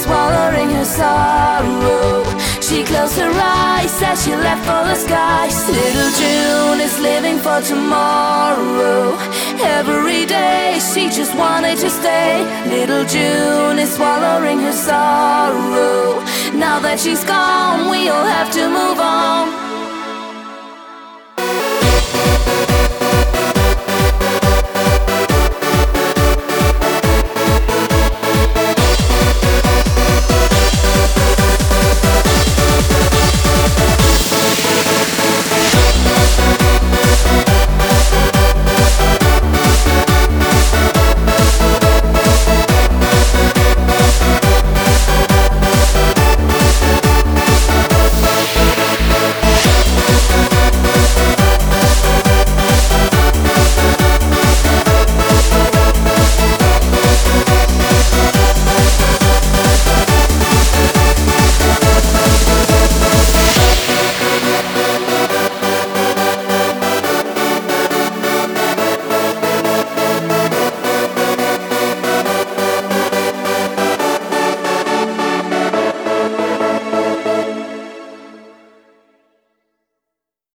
swallowing her sorrow. She closed her eyes as she left for the skies. Little June is living for tomorrow. Every day she just wanted to stay. Little June is swallowing her sorrow. Now that she's gone, we all have to move on.